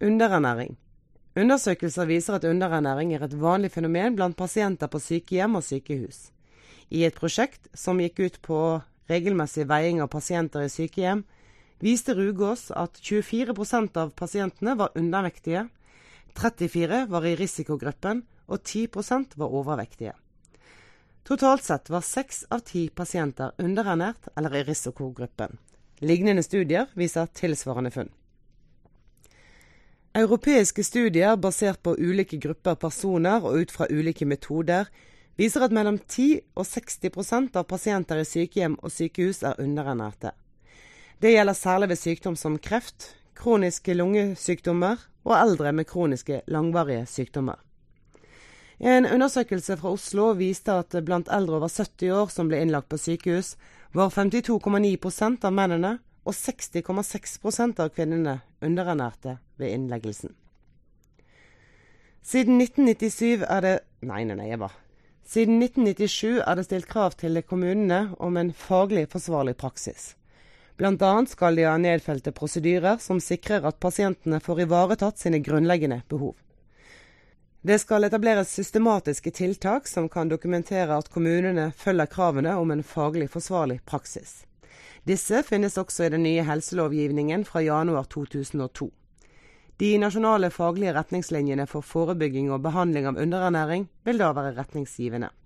Underernæring. Undersøkelser viser at underernæring er et vanlig fenomen blant pasienter på sykehjem og sykehus. I et prosjekt som gikk ut på regelmessig veiing av pasienter i sykehjem, viste Rugås at 24% av pasientene var undervektige, 34% var i risikogruppen og 10% var overvektige. Totalt sett var 6 av 10 pasienter underernært eller i risikogruppen. Lignende studier viser tilsvarende funn. Europeiske studier basert på ulike grupper personer og ut fra ulike metoder viser at mellom 10 og 60% av pasienter i sykehjem og sykehus er underernærte. Det gjelder særlig ved sykdom som kreft, kroniske lungesykdommer og eldre med kroniske langvarige sykdommer. En undersøkelse fra Oslo viste at blant eldre over 70 år som ble innlagt på sykehus, var 52,9% av mennene og 60,6% av kvinnene underernærte ved innleggelsen. Siden 1997 er det stilt krav til kommunene om en faglig forsvarlig praksis. Blant annet skal de ha nedfelte prosedyrer som sikrer at pasientene får ivaretatt sine grunnleggende behov. Det skal etableres systematiske tiltak som kan dokumentere at kommunene følger kravene om en faglig forsvarlig praksis. Disse finnes også i den nye helselovgivningen fra januar 2002. De nasjonale faglige retningslinjene for forebygging og behandling av underernæring vil da være retningsgivende.